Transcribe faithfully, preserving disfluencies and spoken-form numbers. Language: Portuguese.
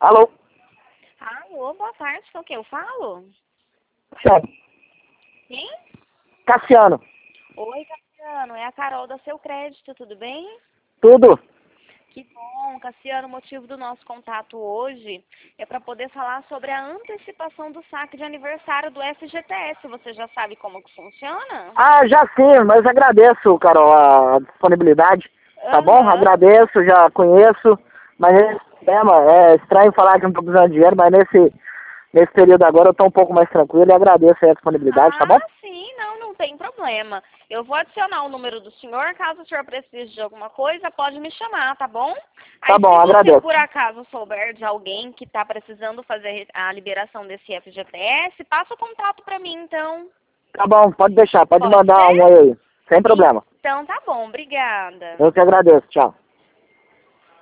Alô? Alô, boa tarde, com quem eu falo? Cassiano. Quem? Cassiano. Oi, Cassiano, é a Carol da Seu Crédito, tudo bem? Tudo? Que bom, Cassiano, o motivo do nosso contato hoje é para poder falar sobre a antecipação do saque de aniversário do F G T S. Você já sabe como que funciona? Ah, já sim, mas agradeço, Carol, a disponibilidade. Tá bom? Aham. Agradeço, já conheço, mas nesse tema, é estranho falar que não tô precisando de dinheiro, mas nesse, nesse período agora eu tô um pouco mais tranquilo e agradeço aí a disponibilidade, tá bom? Ah, sim, não, não tem problema. Eu vou adicionar o número do senhor, caso o senhor precise de alguma coisa, pode me chamar, tá bom? Tá Aí bom, se você agradeço. por acaso souber de alguém que está precisando fazer a liberação desse F G T S, passa o contato para mim, então. Tá bom, pode deixar, pode Pode mandar um ser? oi aí, sem problema. Então tá bom, obrigada. Eu que agradeço, tchau.